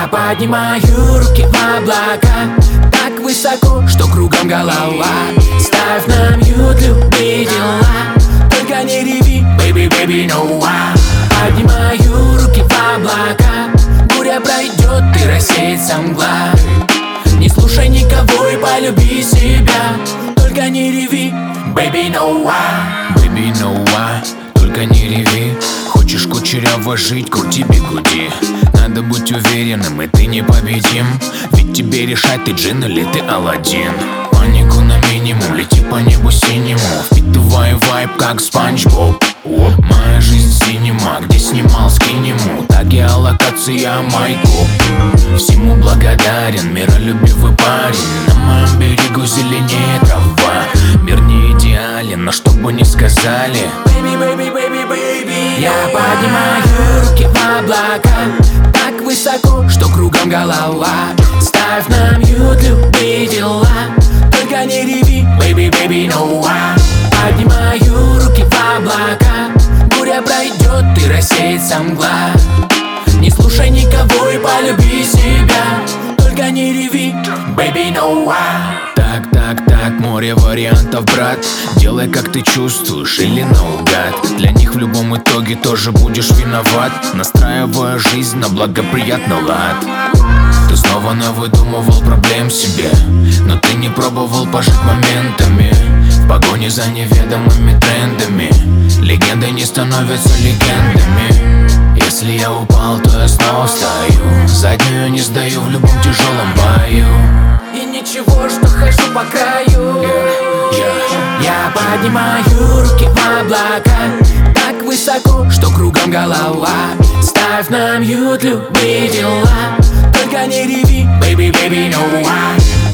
Я поднимаю руки в облака, так высоко, что кругом голова. Ставь на мьют любые дела, только не реви, baby, baby, no why. Поднимаю руки в облака, буря пройдет и рассеется мгла. Не слушай никого и полюби себя, только не реви, baby, no why. Baby, no why, только не реви. Хочешь кучеряво жить, крути бигуди. Надо быть уверенным, и ты непобедим. Ведь тебе решать, ты джин или ты Аладдин. Панику на минимум, лети по небу синему. Впитывай вайб, как Спанч Боб. Моя жизнь синема, где снимал скинему. Так я локация майку. Всему благодарен, миролюбивый парень. На моем берегу зеленее трава. Мир не идеален, но что бы ни сказали, baby, baby, baby, baby. Я поднимаю руки в облака, так высоко, что кругом голова. Ставь на мьют любые дела, только не реви, baby, baby, no why. Поднимаю руки в облака, буря пройдет и рассеется мгла. Не слушай никого и полюби себя, только не реви, baby, no why. Так, море вариантов, брат. Делай, как ты чувствуешь, или наугад. Для них в любом итоге тоже будешь виноват, настраивая жизнь на благоприятный лад. Ты снова навыдумывал проблем себе, но ты не пробовал пожить моментами. В погоне за неведомыми трендами легенды не становятся легендами. Если я упал, то я снова встаю. Заднюю не сдаю в любом тяжелом бою. И ничего, что хожу по краю. Я поднимаю руки в облака, так высоко, что кругом голова. Ставь на мьют любые дела, только не реви, baby, baby, no why.